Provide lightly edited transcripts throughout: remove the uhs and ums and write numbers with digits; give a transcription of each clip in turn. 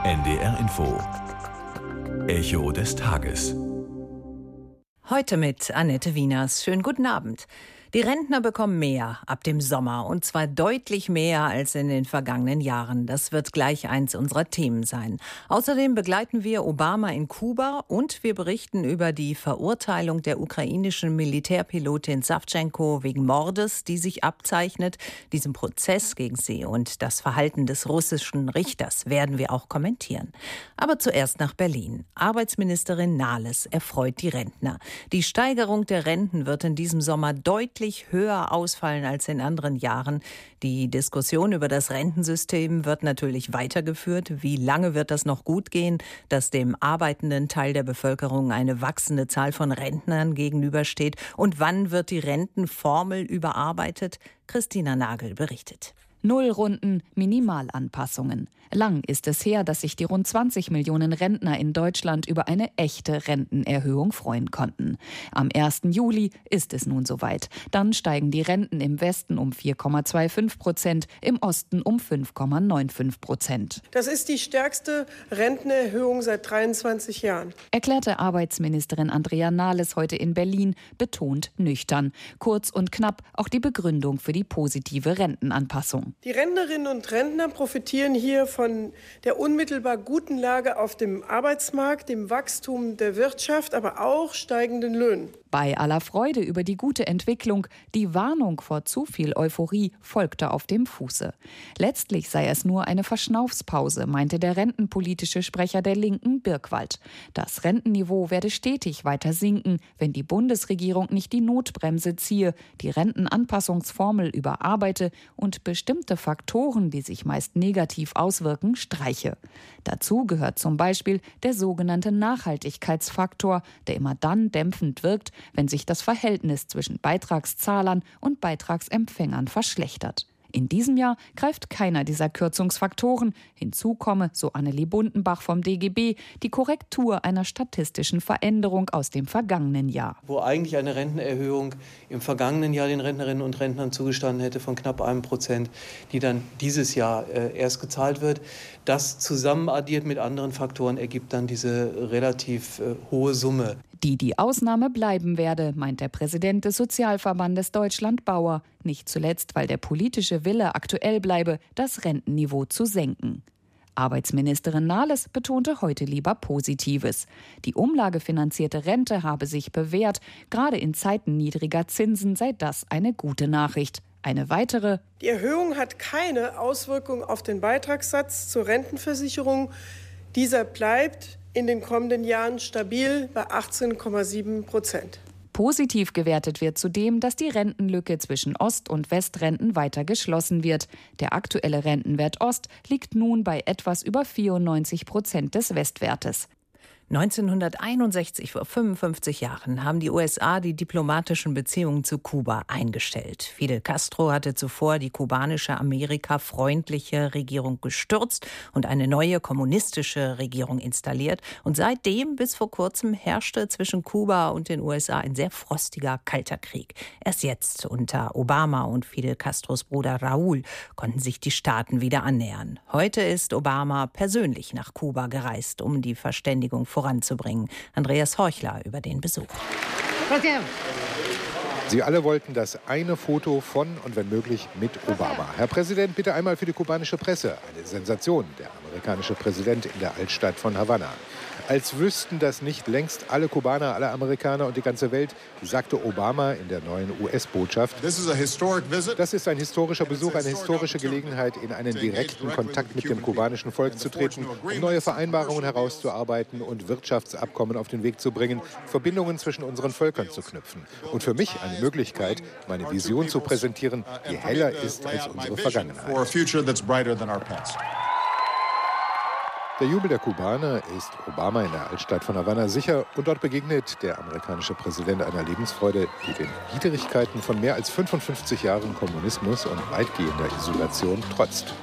NDR Info. Echo des Tages. Heute mit Annette Wieners. Schönen guten Abend. Die Rentner bekommen mehr ab dem Sommer, und zwar deutlich mehr als in den vergangenen Jahren. Das wird gleich eins unserer Themen sein. Außerdem begleiten wir Obama in Kuba und wir berichten über die Verurteilung der ukrainischen Militärpilotin Sawtschenko wegen Mordes, die sich abzeichnet. Diesen Prozess gegen sie und das Verhalten des russischen Richters werden wir auch kommentieren. Aber zuerst nach Berlin. Arbeitsministerin Nahles erfreut die Rentner. Die Steigerung der Renten wird in diesem Sommer deutlich höher ausfallen als in anderen Jahren. Die Diskussion über das Rentensystem wird natürlich weitergeführt. Wie lange wird das noch gut gehen, dass dem arbeitenden Teil der Bevölkerung eine wachsende Zahl von Rentnern gegenübersteht? Und wann wird die Rentenformel überarbeitet? Christina Nagel berichtet. Nullrunden, Minimalanpassungen. Lang ist es her, dass sich die rund 20 Millionen Rentner in Deutschland über eine echte Rentenerhöhung freuen konnten. Am 1. Juli ist es nun soweit. Dann steigen die Renten im Westen um 4,25%, im Osten um 5,95%. Das ist die stärkste Rentenerhöhung seit 23 Jahren, erklärte Arbeitsministerin Andrea Nahles heute in Berlin, betont nüchtern. Kurz und knapp auch die Begründung für die positive Rentenanpassung. Die Rentnerinnen und Rentner profitieren hier von der unmittelbar guten Lage auf dem Arbeitsmarkt, dem Wachstum der Wirtschaft, aber auch steigenden Löhnen. Bei aller Freude über die gute Entwicklung, die Warnung vor zu viel Euphorie folgte auf dem Fuße. Letztlich sei es nur eine Verschnaufspause, meinte der rentenpolitische Sprecher der Linken, Birkwald. Das Rentenniveau werde stetig weiter sinken, wenn die Bundesregierung nicht die Notbremse ziehe, die Rentenanpassungsformel überarbeite und bestimmte Faktoren, die sich meist negativ auswirken, streiche. Dazu gehört zum Beispiel der sogenannte Nachhaltigkeitsfaktor, der immer dann dämpfend wirkt, wenn sich das Verhältnis zwischen Beitragszahlern und Beitragsempfängern verschlechtert. In diesem Jahr greift keiner dieser Kürzungsfaktoren. Hinzu komme, so Annelie Bundenbach vom DGB, die Korrektur einer statistischen Veränderung aus dem vergangenen Jahr. Wo eigentlich eine Rentenerhöhung im vergangenen Jahr den Rentnerinnen und Rentnern zugestanden hätte von knapp 1%, die dann dieses Jahr erst gezahlt wird. Das zusammenaddiert mit anderen Faktoren ergibt dann diese relativ hohe Summe. Die Ausnahme bleiben werde, meint der Präsident des Sozialverbandes Deutschland Bauer. Nicht zuletzt, weil der politische Wille aktuell bleibe, das Rentenniveau zu senken. Arbeitsministerin Nahles betonte heute lieber Positives. Die umlagefinanzierte Rente habe sich bewährt. Gerade in Zeiten niedriger Zinsen sei das eine gute Nachricht. Eine weitere: Die Erhöhung hat keine Auswirkung auf den Beitragssatz zur Rentenversicherung. Dieser bleibt in den kommenden Jahren stabil bei 18,7%. Positiv gewertet wird zudem, dass die Rentenlücke zwischen Ost- und Westrenten weiter geschlossen wird. Der aktuelle Rentenwert Ost liegt nun bei etwas über 94% des Westwertes. 1961, vor 55 Jahren, haben die USA die diplomatischen Beziehungen zu Kuba eingestellt. Fidel Castro hatte zuvor die kubanische amerikafreundliche Regierung gestürzt und eine neue kommunistische Regierung installiert. Und seitdem, bis vor kurzem, herrschte zwischen Kuba und den USA ein sehr frostiger, kalter Krieg. Erst jetzt, unter Obama und Fidel Castros Bruder Raúl, konnten sich die Staaten wieder annähern. Heute ist Obama persönlich nach Kuba gereist, um die Verständigung voranzubringen. Andreas Horchler über den Besuch. Sie alle wollten das eine Foto von und wenn möglich mit Obama. Herr Präsident, bitte einmal für die kubanische Presse. Eine Sensation, der amerikanische Präsident in der Altstadt von Havanna. Als wüssten das nicht längst alle Kubaner, alle Amerikaner und die ganze Welt, sagte Obama in der neuen US-Botschaft. Das ist ein historischer Besuch, eine historische Gelegenheit, in einen direkten Kontakt mit dem kubanischen Volk zu treten, um neue Vereinbarungen herauszuarbeiten und Wirtschaftsabkommen auf den Weg zu bringen, Verbindungen zwischen unseren Völkern zu knüpfen. Und für mich eine Möglichkeit, meine Vision zu präsentieren, die heller ist als unsere Vergangenheit. Der Jubel der Kubaner ist Obama in der Altstadt von Havanna sicher und dort begegnet der amerikanische Präsident einer Lebensfreude, die den Widrigkeiten von mehr als 55 Jahren Kommunismus und weitgehender Isolation trotzt.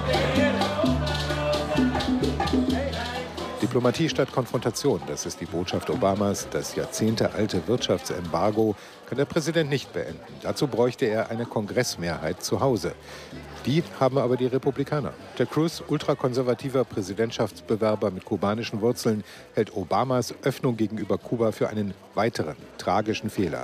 Diplomatie statt Konfrontation, das ist die Botschaft Obamas. Das jahrzehntealte Wirtschaftsembargo kann der Präsident nicht beenden. Dazu bräuchte er eine Kongressmehrheit zu Hause. Die haben aber die Republikaner. Ted Cruz, ultrakonservativer Präsidentschaftsbewerber mit kubanischen Wurzeln, hält Obamas Öffnung gegenüber Kuba für einen weiteren tragischen Fehler.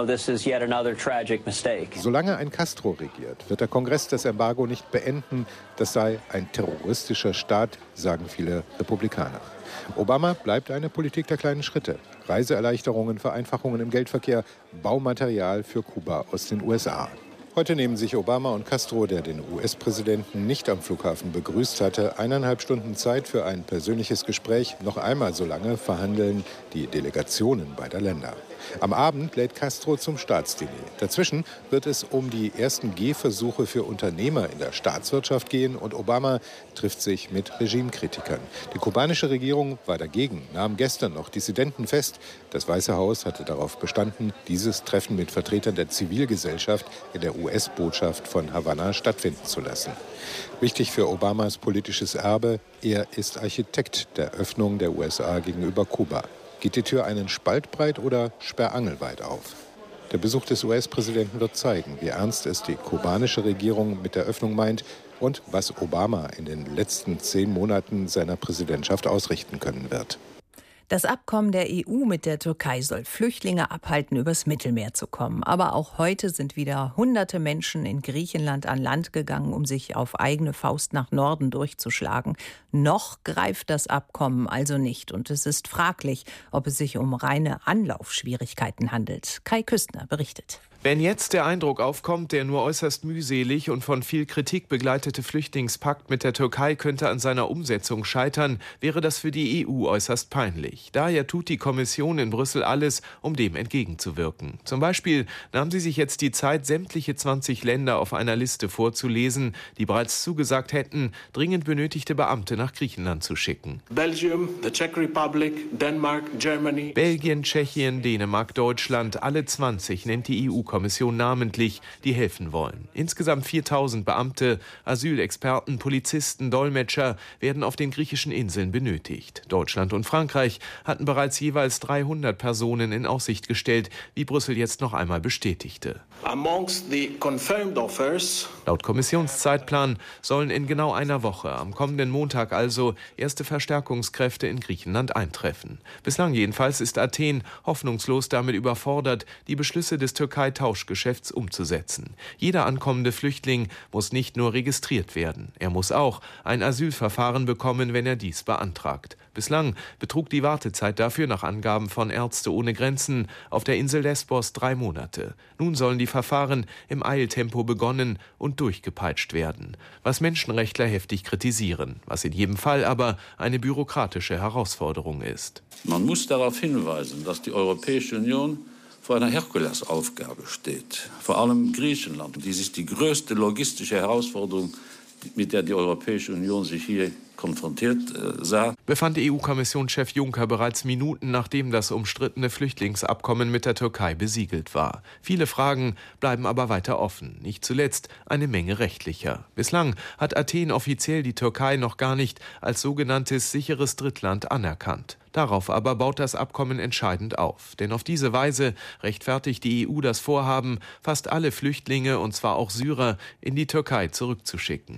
Solange ein Castro regiert, wird der Kongress das Embargo nicht beenden. Das sei ein terroristischer Staat, sagen viele Republikaner. Obama bleibt eine Politik der kleinen Schritte. Reiseerleichterungen, Vereinfachungen im Geldverkehr, Baumaterial für Kuba aus den USA. Heute nehmen sich Obama und Castro, der den US-Präsidenten nicht am Flughafen begrüßt hatte, 1,5 Stunden Zeit für ein persönliches Gespräch. Noch einmal so lange verhandeln die Delegationen beider Länder. Am Abend lädt Castro zum Staatsdiner. Dazwischen wird es um die ersten Gehversuche für Unternehmer in der Staatswirtschaft gehen und Obama trifft sich mit Regimekritikern. Die kubanische Regierung war dagegen, nahm gestern noch Dissidenten fest. Das Weiße Haus hatte darauf bestanden, dieses Treffen mit Vertretern der Zivilgesellschaft in der US-Botschaft von Havanna stattfinden zu lassen. Wichtig für Obamas politisches Erbe, er ist Architekt der Öffnung der USA gegenüber Kuba. Geht die Tür einen Spalt breit oder sperrangelweit auf? Der Besuch des US-Präsidenten wird zeigen, wie ernst es die kubanische Regierung mit der Öffnung meint und was Obama in den letzten 10 Monaten seiner Präsidentschaft ausrichten können wird. Das Abkommen der EU mit der Türkei soll Flüchtlinge abhalten, übers Mittelmeer zu kommen. Aber auch heute sind wieder hunderte Menschen in Griechenland an Land gegangen, um sich auf eigene Faust nach Norden durchzuschlagen. Noch greift das Abkommen also nicht. Und es ist fraglich, ob es sich um reine Anlaufschwierigkeiten handelt. Kai Küstner berichtet. Wenn jetzt der Eindruck aufkommt, der nur äußerst mühselig und von viel Kritik begleitete Flüchtlingspakt mit der Türkei könnte an seiner Umsetzung scheitern, wäre das für die EU äußerst peinlich. Daher tut die Kommission in Brüssel alles, um dem entgegenzuwirken. Zum Beispiel nahm sie sich jetzt die Zeit, sämtliche 20 Länder auf einer Liste vorzulesen, die bereits zugesagt hätten, dringend benötigte Beamte nach Griechenland zu schicken. Belgium, the Czech Republic, Denmark, Germany. Belgien, Tschechien, Dänemark, Deutschland, alle 20 nennt die EU-Kommission namentlich, die helfen wollen. Insgesamt 4000 Beamte, Asylexperten, Polizisten, Dolmetscher werden auf den griechischen Inseln benötigt. Deutschland und Frankreich hatten bereits jeweils 300 Personen in Aussicht gestellt, wie Brüssel jetzt noch einmal bestätigte. Amongst the confirmed offers, laut Kommissionszeitplan sollen in genau einer Woche, am kommenden Montag also, erste Verstärkungskräfte in Griechenland eintreffen. Bislang jedenfalls ist Athen hoffnungslos damit überfordert, die Beschlüsse des Türkei-Tauschgeschäfts umzusetzen. Jeder ankommende Flüchtling muss nicht nur registriert werden, er muss auch ein Asylverfahren bekommen, wenn er dies beantragt. Bislang betrug die Wartezeit dafür nach Angaben von Ärzte ohne Grenzen auf der Insel Lesbos 3 Monate. Nun sollen die Verfahren im Eiltempo begonnen und durchgepeitscht werden, was Menschenrechtler heftig kritisieren, was in jedem Fall aber eine bürokratische Herausforderung ist. Man muss darauf hinweisen, dass die Europäische Union vor einer Herkulesaufgabe steht. Vor allem Griechenland. Dies ist die größte logistische Herausforderung, mit der die Europäische Union sich hier konfrontiert sah. Befand EU-Kommissionschef Juncker bereits Minuten nachdem das umstrittene Flüchtlingsabkommen mit der Türkei besiegelt war. Viele Fragen bleiben aber weiter offen, nicht zuletzt eine Menge rechtlicher. Bislang hat Athen offiziell die Türkei noch gar nicht als sogenanntes sicheres Drittland anerkannt. Darauf aber baut das Abkommen entscheidend auf. Denn auf diese Weise rechtfertigt die EU das Vorhaben, fast alle Flüchtlinge, und zwar auch Syrer, in die Türkei zurückzuschicken.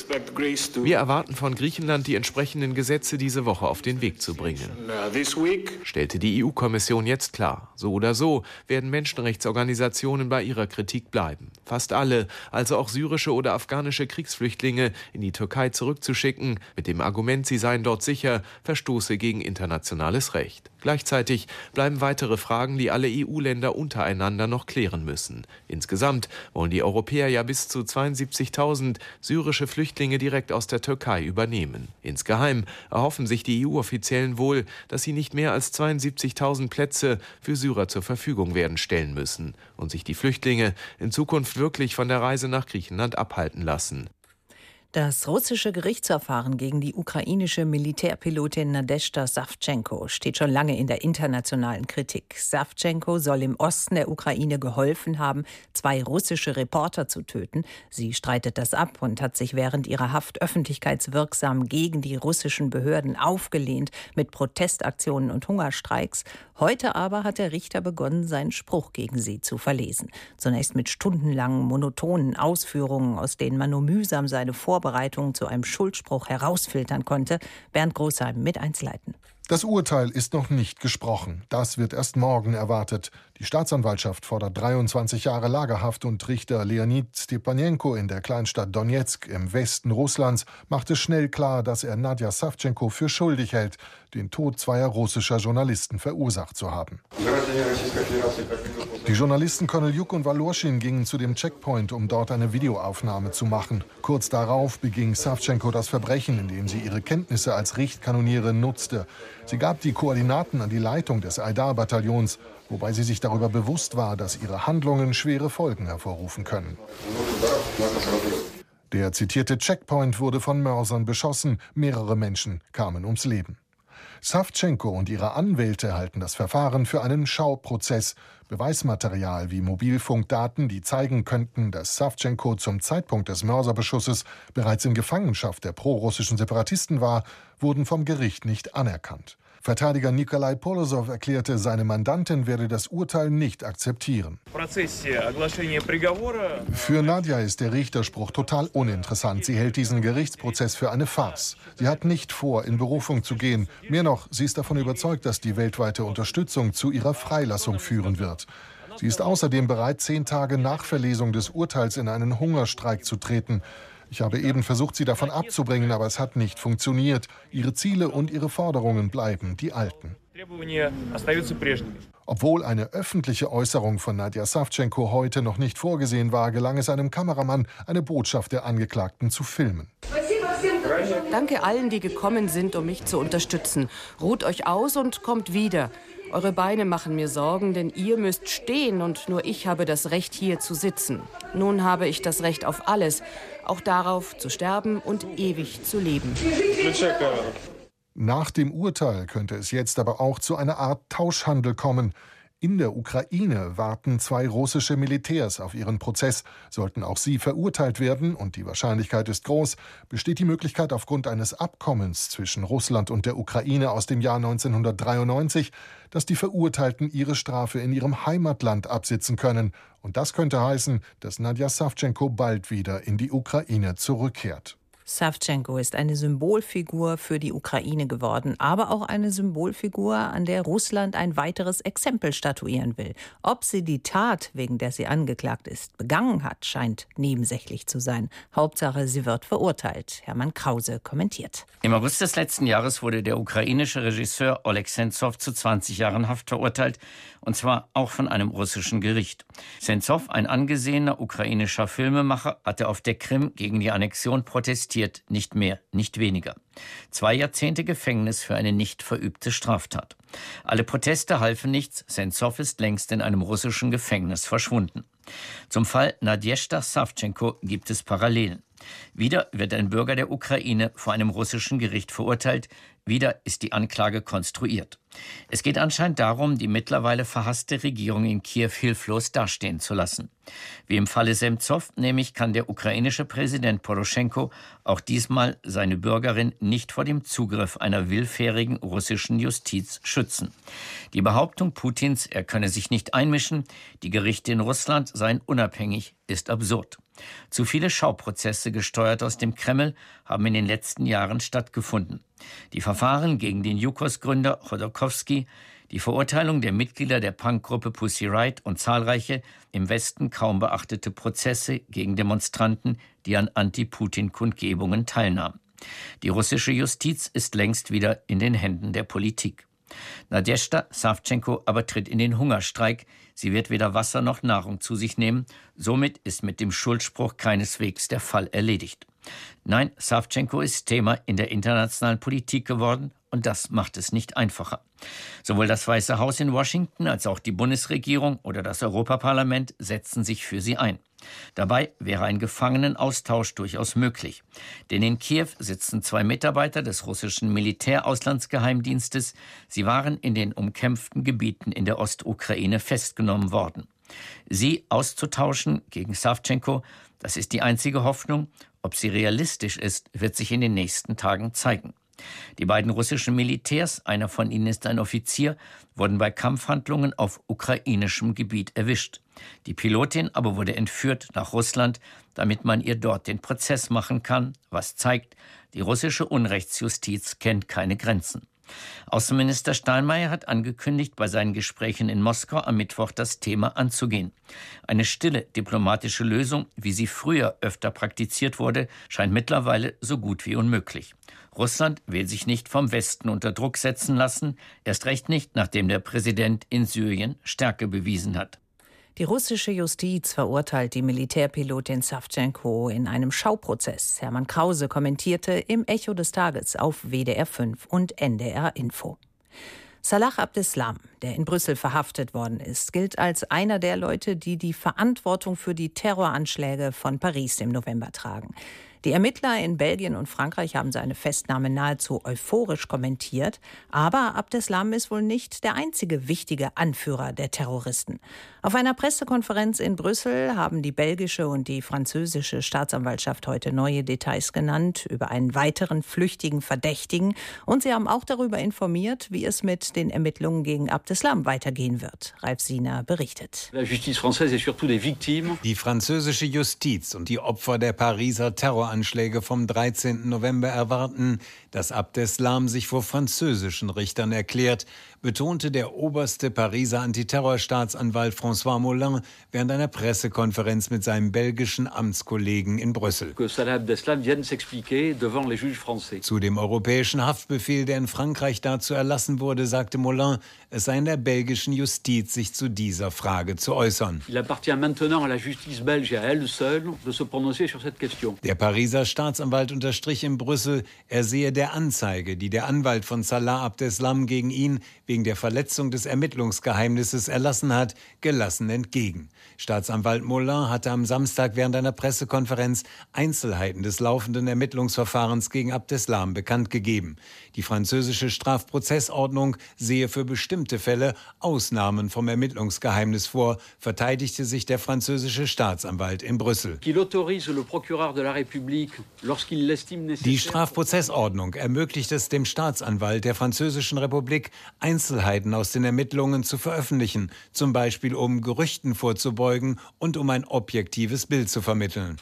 Wir erwarten von Griechenland, die entsprechenden Gesetze diese Woche auf den Weg zu bringen, stellte die EU-Kommission jetzt klar. So oder so werden Menschenrechtsorganisationen bei ihrer Kritik bleiben. Fast alle, also auch syrische oder afghanische Kriegsflüchtlinge, in die Türkei zurückzuschicken, mit dem Argument, sie seien dort sicher, verstoße gegen internationales Recht. Gleichzeitig bleiben weitere Fragen, die alle EU-Länder untereinander noch klären müssen. Insgesamt wollen die Europäer ja bis zu 72.000 syrische Flüchtlinge direkt aus der Türkei übernehmen. Insgeheim erhoffen sich die EU-Offiziellen wohl, dass sie nicht mehr als 72.000 Plätze für Syrer zur Verfügung werden stellen müssen und sich die Flüchtlinge in Zukunft wirklich von der Reise nach Griechenland abhalten lassen. Das russische Gerichtsverfahren gegen die ukrainische Militärpilotin Nadezhda Savchenko steht schon lange in der internationalen Kritik. Savchenko soll im Osten der Ukraine geholfen haben, 2 russische Reporter zu töten. Sie streitet das ab und hat sich während ihrer Haft öffentlichkeitswirksam gegen die russischen Behörden aufgelehnt mit Protestaktionen und Hungerstreiks. Heute aber hat der Richter begonnen, seinen Spruch gegen sie zu verlesen. Zunächst mit stundenlangen, monotonen Ausführungen, aus denen man nur mühsam seine Vorbereitungen zu einem Schuldspruch herausfiltern konnte. Bernd Großheim mit Einzelheiten. Das Urteil ist noch nicht gesprochen. Das wird erst morgen erwartet. Die Staatsanwaltschaft fordert 23 Jahre Lagerhaft und Richter Leonid Stepanenko in der Kleinstadt Donezk im Westen Russlands machte schnell klar, dass er Nadja Savchenko für schuldig hält, den Tod 2 russischer Journalisten verursacht zu haben. Die Journalisten Korneljuk und Walorschin gingen zu dem Checkpoint, um dort eine Videoaufnahme zu machen. Kurz darauf beging Savchenko das Verbrechen, indem sie ihre Kenntnisse als Richtkannonierin nutzte. Sie gab die Koordinaten an die Leitung des Aidar-Bataillons, wobei sie sich darüber bewusst war, dass ihre Handlungen schwere Folgen hervorrufen können. Der zitierte Checkpoint wurde von Mörsern beschossen. Mehrere Menschen kamen ums Leben. Savchenko und ihre Anwälte halten das Verfahren für einen Schauprozess. Beweismaterial wie Mobilfunkdaten, die zeigen könnten, dass Savchenko zum Zeitpunkt des Mörserbeschusses bereits in Gefangenschaft der prorussischen Separatisten war, wurden vom Gericht nicht anerkannt. Verteidiger Nikolai Polosow erklärte, seine Mandantin werde das Urteil nicht akzeptieren. Für Nadja ist der Richterspruch total uninteressant. Sie hält diesen Gerichtsprozess für eine Farce. Sie hat nicht vor, in Berufung zu gehen. Mehr noch, sie ist davon überzeugt, dass die weltweite Unterstützung zu ihrer Freilassung führen wird. Sie ist außerdem bereit, 10 Tage nach Verlesung des Urteils in einen Hungerstreik zu treten. Ich habe eben versucht, sie davon abzubringen, aber es hat nicht funktioniert. Ihre Ziele und ihre Forderungen bleiben die alten. Obwohl eine öffentliche Äußerung von Nadja Savchenko heute noch nicht vorgesehen war, gelang es einem Kameramann, eine Botschaft der Angeklagten zu filmen. Danke allen, die gekommen sind, um mich zu unterstützen. Ruht euch aus und kommt wieder. Eure Beine machen mir Sorgen, denn ihr müsst stehen und nur ich habe das Recht, hier zu sitzen. Nun habe ich das Recht auf alles, auch darauf zu sterben und ewig zu leben. Nach dem Urteil könnte es jetzt aber auch zu einer Art Tauschhandel kommen. In der Ukraine warten 2 russische Militärs auf ihren Prozess. Sollten auch sie verurteilt werden, und die Wahrscheinlichkeit ist groß, besteht die Möglichkeit aufgrund eines Abkommens zwischen Russland und der Ukraine aus dem Jahr 1993, dass die Verurteilten ihre Strafe in ihrem Heimatland absitzen können. Und das könnte heißen, dass Nadja Savchenko bald wieder in die Ukraine zurückkehrt. Savchenko ist eine Symbolfigur für die Ukraine geworden, aber auch eine Symbolfigur, an der Russland ein weiteres Exempel statuieren will. Ob sie die Tat, wegen der sie angeklagt ist, begangen hat, scheint nebensächlich zu sein. Hauptsache, sie wird verurteilt. Hermann Krause kommentiert. Im August des letzten Jahres wurde der ukrainische Regisseur Oleg Senzow zu 20 Jahren Haft verurteilt, und zwar auch von einem russischen Gericht. Senzow, ein angesehener ukrainischer Filmemacher, hatte auf der Krim gegen die Annexion protestiert. Nicht mehr, nicht weniger. 2 Jahrzehnte Gefängnis für eine nicht verübte Straftat. Alle Proteste halfen nichts. Senzow ist längst in einem russischen Gefängnis verschwunden. Zum Fall Nadezhda Savchenko gibt es Parallelen. Wieder wird ein Bürger der Ukraine vor einem russischen Gericht verurteilt. Wieder ist die Anklage konstruiert. Es geht anscheinend darum, die mittlerweile verhasste Regierung in Kiew hilflos dastehen zu lassen. Wie im Falle Senzow, nämlich, kann der ukrainische Präsident Poroschenko auch diesmal seine Bürgerin nicht vor dem Zugriff einer willfährigen russischen Justiz schützen. Die Behauptung Putins, er könne sich nicht einmischen, die Gerichte in Russland seien unabhängig, ist absurd. Zu viele Schauprozesse, gesteuert aus dem Kreml, haben in den letzten Jahren stattgefunden. Die Verfahren gegen den Jukos-Gründer Chodorkowski, die Verurteilung der Mitglieder der Punkgruppe Pussy Riot und zahlreiche im Westen kaum beachtete Prozesse gegen Demonstranten, die an Anti-Putin-Kundgebungen teilnahmen. Die russische Justiz ist längst wieder in den Händen der Politik. Nadezhda Savchenko aber tritt in den Hungerstreik. Sie wird weder Wasser noch Nahrung zu sich nehmen. Somit ist mit dem Schuldspruch keineswegs der Fall erledigt. Nein, Savchenko ist Thema in der internationalen Politik geworden, und das macht es nicht einfacher. Sowohl das Weiße Haus in Washington als auch die Bundesregierung oder das Europaparlament setzen sich für sie ein. Dabei wäre ein Gefangenenaustausch durchaus möglich. Denn in Kiew sitzen 2 Mitarbeiter des russischen Militärauslandsgeheimdienstes. Sie waren in den umkämpften Gebieten in der Ostukraine festgenommen worden. Sie auszutauschen gegen Sawtschenko, das ist die einzige Hoffnung. Ob sie realistisch ist, wird sich in den nächsten Tagen zeigen. Die beiden russischen Militärs, einer von ihnen ist ein Offizier, wurden bei Kampfhandlungen auf ukrainischem Gebiet erwischt. Die Pilotin aber wurde entführt nach Russland, damit man ihr dort den Prozess machen kann, was zeigt, die russische Unrechtsjustiz kennt keine Grenzen. Außenminister Steinmeier hat angekündigt, bei seinen Gesprächen in Moskau am Mittwoch das Thema anzugehen. Eine stille diplomatische Lösung, wie sie früher öfter praktiziert wurde, scheint mittlerweile so gut wie unmöglich. Russland will sich nicht vom Westen unter Druck setzen lassen, erst recht nicht, nachdem der Präsident in Syrien Stärke bewiesen hat. Die russische Justiz verurteilt die Militärpilotin Sawtschenko in einem Schauprozess. Hermann Krause kommentierte im Echo des Tages auf WDR 5 und NDR Info. Salah Abdeslam, der in Brüssel verhaftet worden ist, gilt als einer der Leute, die die Verantwortung für die Terroranschläge von Paris im November tragen. Die Ermittler in Belgien und Frankreich haben seine Festnahme nahezu euphorisch kommentiert. Aber Abdeslam ist wohl nicht der einzige wichtige Anführer der Terroristen. Auf einer Pressekonferenz in Brüssel haben die belgische und die französische Staatsanwaltschaft heute neue Details genannt über einen weiteren flüchtigen Verdächtigen. Und sie haben auch darüber informiert, wie es mit den Ermittlungen gegen Abdeslam weitergehen wird. Ralf Siener berichtet. Die französische Justiz und die Opfer der Pariser Terroranschläge vom 13. November erwarten, dass Abdeslam sich vor französischen Richtern erklärt, betonte der oberste Pariser Antiterrorstaatsanwalt François Molin während einer Pressekonferenz mit seinem belgischen Amtskollegen in Brüssel. Zu dem europäischen Haftbefehl, der in Frankreich dazu erlassen wurde, sagte Molin, es sei in der belgischen Justiz, sich zu dieser Frage zu äußern. Der Pariser Staatsanwalt unterstrich in Brüssel, er sehe der Anzeige, die der Anwalt von Salah Abdeslam gegen ihn wegen der Verletzung des Ermittlungsgeheimnisses erlassen hat, gelassen entgegen. Staatsanwalt Molin hatte am Samstag während einer Pressekonferenz Einzelheiten des laufenden Ermittlungsverfahrens gegen Abdeslam bekannt gegeben. Die französische Strafprozessordnung sehe für bestimmte Fälle Ausnahmen vom Ermittlungsgeheimnis vor, verteidigte sich der französische Staatsanwalt in Brüssel. Die Strafprozessordnung ermöglicht es dem Staatsanwalt der Französischen Republik, Einzelheiten aus den Ermittlungen zu veröffentlichen, zum Beispiel um Gerüchten vorzubeugen und um ein objektives Bild zu vermitteln.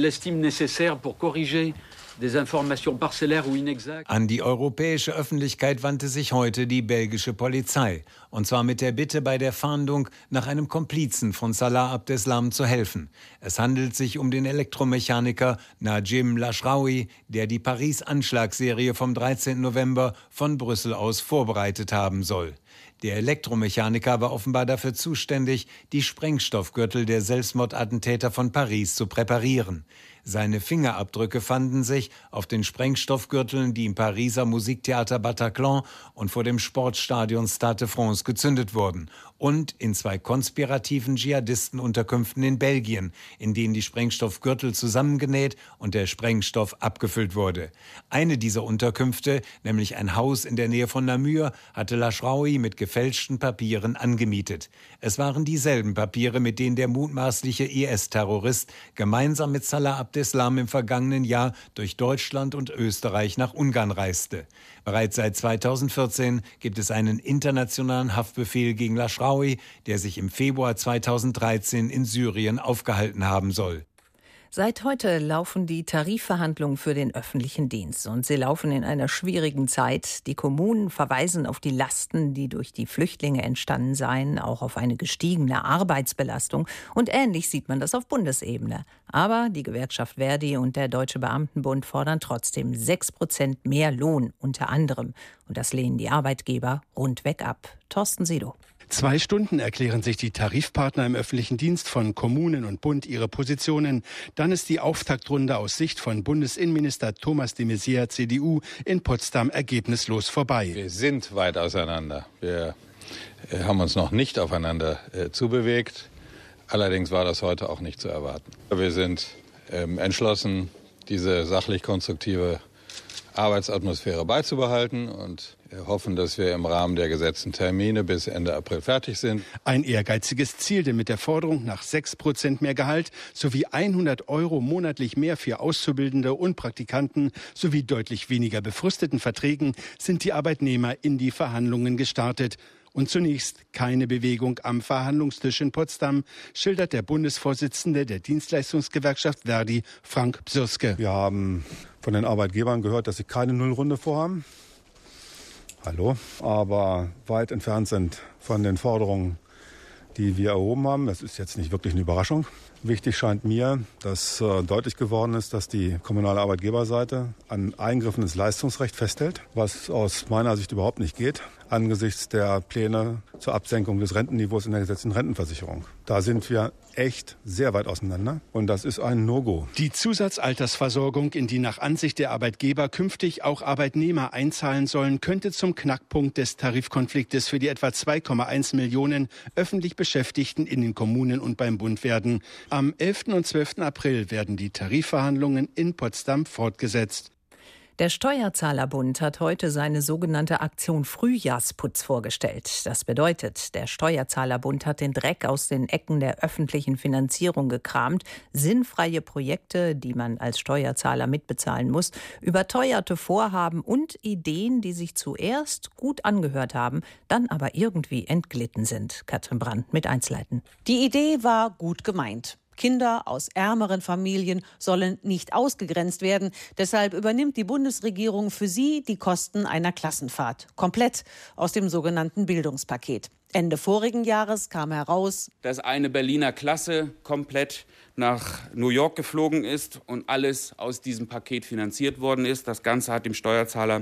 An die europäische Öffentlichkeit wandte sich heute die belgische Polizei. Und zwar mit der Bitte, bei der Fahndung nach einem Komplizen von Salah Abdeslam zu helfen. Es handelt sich um den Elektromechaniker Najim Lashraoui, der die Paris-Anschlagsserie vom 13. November von Brüssel aus vorbereitet haben soll. Der Elektromechaniker war offenbar dafür zuständig, die Sprengstoffgürtel der Selbstmordattentäter von Paris zu präparieren. Seine Fingerabdrücke fanden sich auf den Sprengstoffgürteln, die im Pariser Musiktheater Bataclan und vor dem Sportstadion Stade de France gezündet wurden, und in 2 konspirativen Dschihadistenunterkünften in Belgien, in denen die Sprengstoffgürtel zusammengenäht und der Sprengstoff abgefüllt wurde. Eine dieser Unterkünfte, nämlich ein Haus in der Nähe von Namur, hatte Lashraoui mit gefälschten Papieren angemietet. Es waren dieselben Papiere, mit denen der mutmaßliche IS-Terrorist gemeinsam mit Salah Abdeslam im vergangenen Jahr durch Deutschland und Österreich nach Ungarn reiste. Bereits seit 2014 gibt es einen internationalen Haftbefehl gegen Lashraoui, der sich im Februar 2013 in Syrien aufgehalten haben soll. Seit heute laufen die Tarifverhandlungen für den öffentlichen Dienst und sie laufen in einer schwierigen Zeit. Die Kommunen verweisen auf die Lasten, die durch die Flüchtlinge entstanden seien, auch auf eine gestiegene Arbeitsbelastung, und ähnlich sieht man das auf Bundesebene. Aber die Gewerkschaft Verdi und der Deutsche Beamtenbund fordern trotzdem 6% mehr Lohn unter anderem, und das lehnen die Arbeitgeber rundweg ab. Thorsten Sido. 2 Stunden erklären sich die Tarifpartner im öffentlichen Dienst von Kommunen und Bund ihre Positionen. Dann ist die Auftaktrunde aus Sicht von Bundesinnenminister Thomas de Maizière, CDU, in Potsdam ergebnislos vorbei. Wir sind weit auseinander. Wir haben uns noch nicht aufeinander zubewegt. Allerdings war das heute auch nicht zu erwarten. Wir sind entschlossen, diese sachlich-konstruktive Arbeitsatmosphäre beizubehalten und hoffen, dass wir im Rahmen der gesetzten Termine bis Ende April fertig sind. Ein ehrgeiziges Ziel, denn mit der Forderung nach 6% mehr Gehalt sowie 100 € monatlich mehr für Auszubildende und Praktikanten sowie deutlich weniger befristeten Verträgen sind die Arbeitnehmer in die Verhandlungen gestartet. Und zunächst keine Bewegung am Verhandlungstisch in Potsdam, schildert der Bundesvorsitzende der Dienstleistungsgewerkschaft Verdi, Frank Bsirske. Wir haben von den Arbeitgebern gehört, dass sie keine Nullrunde vorhaben. Aber weit entfernt sind von den Forderungen, die wir erhoben haben. Das ist jetzt nicht wirklich eine Überraschung. Wichtig scheint mir, dass deutlich geworden ist, dass die kommunale Arbeitgeberseite an Eingriffen ins Leistungsrecht festhält, was aus meiner Sicht überhaupt nicht geht, angesichts der Pläne zur Absenkung des Rentenniveaus in der gesetzlichen Rentenversicherung. Da sind wir echt sehr weit auseinander und das ist ein No-Go. Die Zusatzaltersversorgung, in die nach Ansicht der Arbeitgeber künftig auch Arbeitnehmer einzahlen sollen, könnte zum Knackpunkt des Tarifkonfliktes für die etwa 2,1 Millionen öffentlich Beschäftigten in den Kommunen und beim Bund werden. Am 11. und 12. April werden die Tarifverhandlungen in Potsdam fortgesetzt. Der Steuerzahlerbund hat heute seine sogenannte Aktion Frühjahrsputz vorgestellt. Das bedeutet, der Steuerzahlerbund hat den Dreck aus den Ecken der öffentlichen Finanzierung gekramt, sinnfreie Projekte, die man als Steuerzahler mitbezahlen muss, überteuerte Vorhaben und Ideen, die sich zuerst gut angehört haben, dann aber irgendwie entglitten sind. Katrin Brandt mit Einzelheiten. Die Idee war gut gemeint. Kinder aus ärmeren Familien sollen nicht ausgegrenzt werden. Deshalb übernimmt die Bundesregierung für sie die Kosten einer Klassenfahrt. Komplett aus dem sogenannten Bildungspaket. Ende vorigen Jahres kam heraus, dass eine Berliner Klasse komplett nach New York geflogen ist und alles aus diesem Paket finanziert worden ist. Das Ganze hat dem Steuerzahler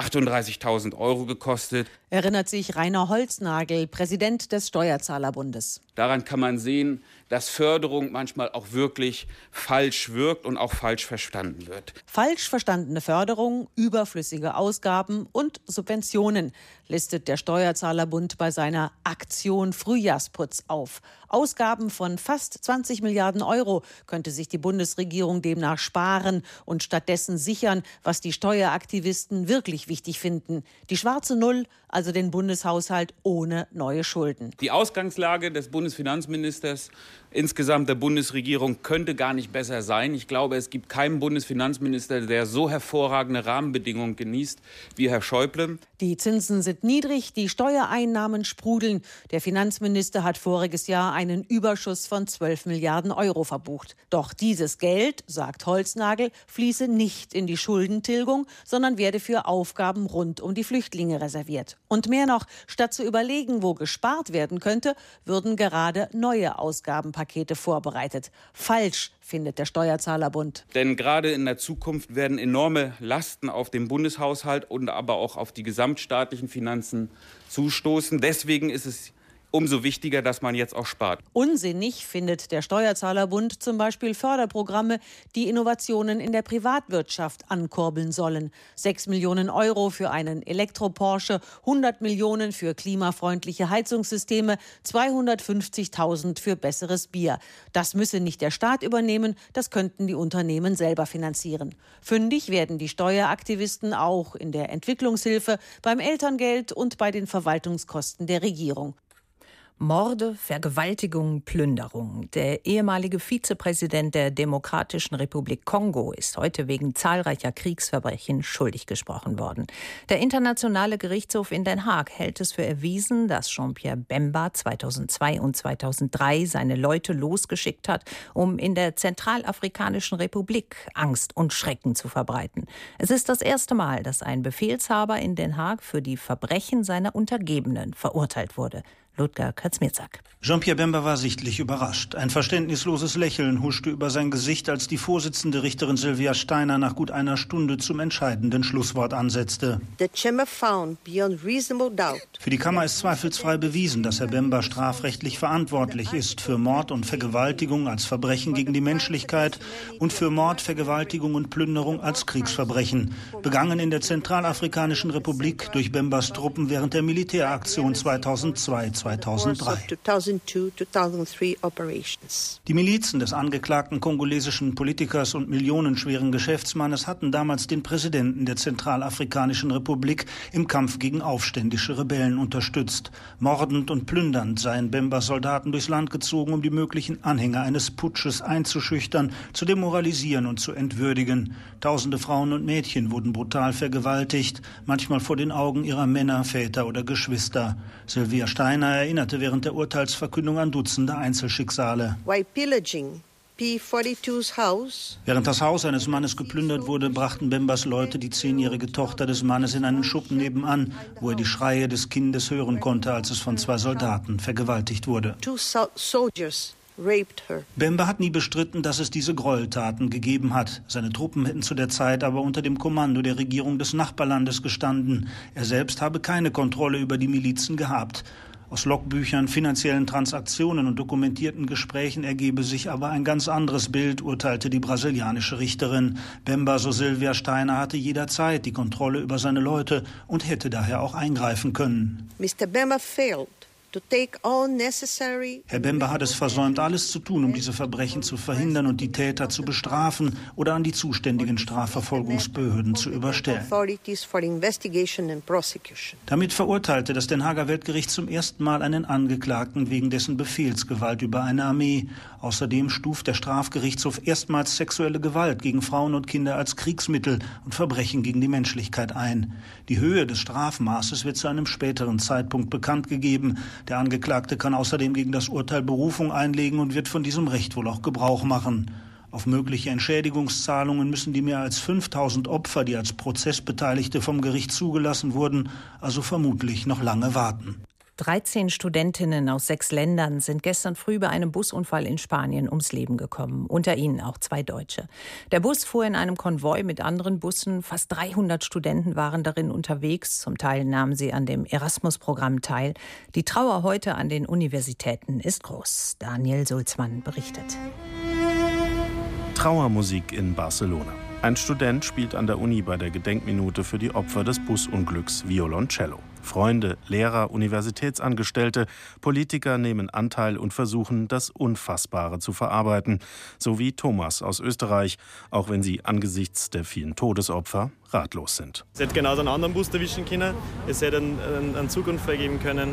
38.000 € gekostet. Erinnert sich Rainer Holznagel, Präsident des Steuerzahlerbundes. Daran kann man sehen, dass Förderung manchmal auch wirklich falsch wirkt und auch falsch verstanden wird. Falsch verstandene Förderung, überflüssige Ausgaben und Subventionen listet der Steuerzahlerbund bei seiner Aktion Frühjahrsputz auf. Ausgaben von fast 20 Milliarden € könnte sich die Bundesregierung demnach sparen und stattdessen sichern, was die Steueraktivisten wirklich wichtig finden. Die schwarze Null, also den Bundeshaushalt ohne neue Schulden. Die Ausgangslage des Bundesfinanzministers, insgesamt der Bundesregierung, könnte gar nicht besser sein. Ich glaube, es gibt keinen Bundesfinanzminister, der so hervorragende Rahmenbedingungen genießt wie Herr Schäuble. Die Zinsen sind niedrig, die Steuereinnahmen sprudeln. Der Finanzminister hat voriges Jahr einen Überschuss von 12 Milliarden € verbucht. Doch dieses Geld, sagt Holznagel, fließe nicht in die Schuldentilgung, sondern werde für Aufgaben rund um die Flüchtlinge reserviert. Und mehr noch, statt zu überlegen, wo gespart werden könnte, würden gerade neue Ausgabenpakete vorbereitet. Falsch, findet der Steuerzahlerbund. Denn gerade in der Zukunft werden enorme Lasten auf den Bundeshaushalt und aber auch auf die gesamtstaatlichen Finanzen zustoßen. Deswegen ist es umso wichtiger, dass man jetzt auch spart. Unsinnig findet der Steuerzahlerbund zum Beispiel Förderprogramme, die Innovationen in der Privatwirtschaft ankurbeln sollen. 6 Millionen € für einen Elektro-Porsche, 100 Millionen für klimafreundliche Heizungssysteme, 250.000 für besseres Bier. Das müsse nicht der Staat übernehmen, das könnten die Unternehmen selber finanzieren. Fündig werden die Steueraktivisten auch in der Entwicklungshilfe, beim Elterngeld und bei den Verwaltungskosten der Regierung. Morde, Vergewaltigungen, Plünderungen. Der ehemalige Vizepräsident der Demokratischen Republik Kongo ist heute wegen zahlreicher Kriegsverbrechen schuldig gesprochen worden. Der Internationale Gerichtshof in Den Haag hält es für erwiesen, dass Jean-Pierre Bemba 2002 und 2003 seine Leute losgeschickt hat, um in der Zentralafrikanischen Republik Angst und Schrecken zu verbreiten. Es ist das erste Mal, dass ein Befehlshaber in Den Haag für die Verbrechen seiner Untergebenen verurteilt wurde. Ludger Kaczmierzak. Jean-Pierre Bemba war sichtlich überrascht. Ein verständnisloses Lächeln huschte über sein Gesicht, als die Vorsitzende Richterin Sylvia Steiner nach gut einer Stunde zum entscheidenden Schlusswort ansetzte. Für die Kammer ist zweifelsfrei bewiesen, dass Herr Bemba strafrechtlich verantwortlich ist für Mord und Vergewaltigung als Verbrechen gegen die Menschlichkeit und für Mord, Vergewaltigung und Plünderung als Kriegsverbrechen, begangen in der Zentralafrikanischen Republik durch Bembas Truppen während der Militäraktion 2002/2003. 2003. Die Milizen des angeklagten kongolesischen Politikers und millionenschweren Geschäftsmannes hatten damals den Präsidenten der Zentralafrikanischen Republik im Kampf gegen aufständische Rebellen unterstützt. Mordend und plündernd seien Bembas Soldaten durchs Land gezogen, um die möglichen Anhänger eines Putsches einzuschüchtern, zu demoralisieren und zu entwürdigen. Tausende Frauen und Mädchen wurden brutal vergewaltigt, manchmal vor den Augen ihrer Männer, Väter oder Geschwister. Sylvia Steiner erinnerte während der Urteilsverkündung an Dutzende Einzelschicksale. Während das Haus eines Mannes geplündert wurde, brachten Bembas Leute die 10-jährige Tochter des Mannes in einen Schuppen nebenan, wo er die Schreie des Kindes hören konnte, als es von 2 Soldaten vergewaltigt wurde. Bemba hat nie bestritten, dass es diese Gräueltaten gegeben hat. Seine Truppen hätten zu der Zeit aber unter dem Kommando der Regierung des Nachbarlandes gestanden. Er selbst habe keine Kontrolle über die Milizen gehabt. Aus Logbüchern, finanziellen Transaktionen und dokumentierten Gesprächen ergebe sich aber ein ganz anderes Bild, urteilte die brasilianische Richterin. Bemba, so Sylvia Steiner, hatte jederzeit die Kontrolle über seine Leute und hätte daher auch eingreifen können. Mr. Bemba failed. Herr Bemba hat es versäumt, alles zu tun, um diese Verbrechen zu verhindern und die Täter zu bestrafen oder an die zuständigen Strafverfolgungsbehörden zu überstellen. Damit verurteilte das Den Haager Weltgericht zum ersten Mal einen Angeklagten wegen dessen Befehlsgewalt über eine Armee. Außerdem stuft der Strafgerichtshof erstmals sexuelle Gewalt gegen Frauen und Kinder als Kriegsmittel und Verbrechen gegen die Menschlichkeit ein. Die Höhe des Strafmaßes wird zu einem späteren Zeitpunkt bekannt gegeben. Der Angeklagte kann außerdem gegen das Urteil Berufung einlegen und wird von diesem Recht wohl auch Gebrauch machen. Auf mögliche Entschädigungszahlungen müssen die mehr als 5000 Opfer, die als Prozessbeteiligte vom Gericht zugelassen wurden, also vermutlich noch lange warten. 13 Studentinnen aus 6 Ländern sind gestern früh bei einem Busunfall in Spanien ums Leben gekommen. Unter ihnen auch 2 Deutsche. Der Bus fuhr in einem Konvoi mit anderen Bussen. Fast 300 Studenten waren darin unterwegs. Zum Teil nahmen sie an dem Erasmus-Programm teil. Die Trauer heute an den Universitäten ist groß. Daniel Sulzmann berichtet. Trauermusik in Barcelona. Ein Student spielt an der Uni bei der Gedenkminute für die Opfer des Busunglücks Violoncello. Freunde, Lehrer, Universitätsangestellte, Politiker nehmen Anteil und versuchen, das Unfassbare zu verarbeiten. So wie Thomas aus Österreich, auch wenn sie angesichts der vielen Todesopfer ratlos sind. Es hätte genauso einen anderen Bus erwischen können. Es hätte einen Zugunfall geben können.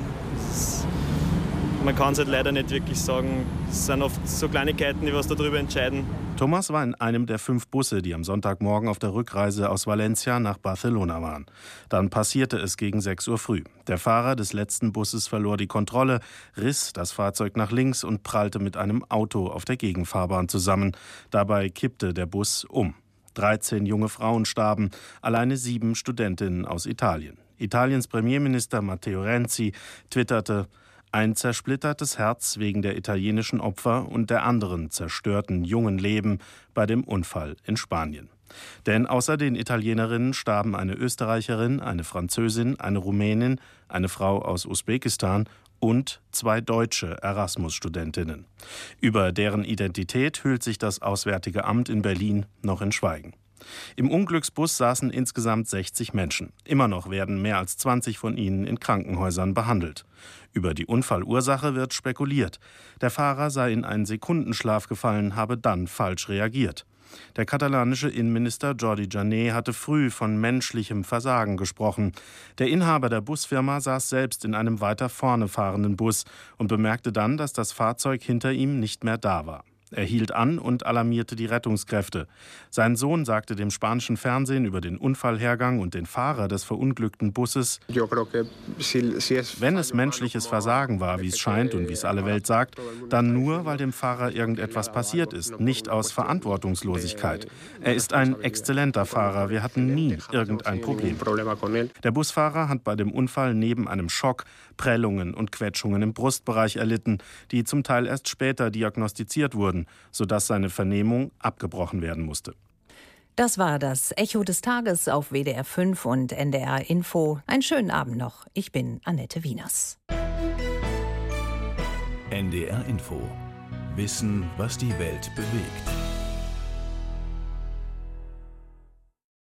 Man kann es halt leider nicht wirklich sagen. Es sind oft so Kleinigkeiten, die was darüber entscheiden. Thomas war in einem der 5 Busse, die am Sonntagmorgen auf der Rückreise aus Valencia nach Barcelona waren. Dann passierte es gegen 6 Uhr früh. Der Fahrer des letzten Busses verlor die Kontrolle, riss das Fahrzeug nach links und prallte mit einem Auto auf der Gegenfahrbahn zusammen. Dabei kippte der Bus um. 13 junge Frauen starben, alleine 7 Studentinnen aus Italien. Italiens Premierminister Matteo Renzi twitterte: Ein zersplittertes Herz wegen der italienischen Opfer und der anderen zerstörten jungen Leben bei dem Unfall in Spanien. Denn außer den Italienerinnen starben eine Österreicherin, eine Französin, eine Rumänin, eine Frau aus Usbekistan und 2 deutsche Erasmus-Studentinnen. Über deren Identität hüllt sich das Auswärtige Amt in Berlin noch in Schweigen. Im Unglücksbus saßen insgesamt 60 Menschen. Immer noch werden mehr als 20 von ihnen in Krankenhäusern behandelt. Über die Unfallursache wird spekuliert. Der Fahrer sei in einen Sekundenschlaf gefallen, habe dann falsch reagiert. Der katalanische Innenminister Jordi Jané hatte früh von menschlichem Versagen gesprochen. Der Inhaber der Busfirma saß selbst in einem weiter vorne fahrenden Bus und bemerkte dann, dass das Fahrzeug hinter ihm nicht mehr da war. Er hielt an und alarmierte die Rettungskräfte. Sein Sohn sagte dem spanischen Fernsehen über den Unfallhergang und den Fahrer des verunglückten Busses: Wenn es menschliches Versagen war, wie es scheint und wie es alle Welt sagt, dann nur, weil dem Fahrer irgendetwas passiert ist, nicht aus Verantwortungslosigkeit. Er ist ein exzellenter Fahrer, wir hatten nie irgendein Problem. Der Busfahrer hat bei dem Unfall neben einem Schock Prellungen und Quetschungen im Brustbereich erlitten, die zum Teil erst später diagnostiziert wurden, sodass seine Vernehmung abgebrochen werden musste. Das war das Echo des Tages auf WDR 5 und NDR Info. Einen schönen Abend noch. Ich bin Annette Wieners. NDR Info. Wissen, was die Welt bewegt.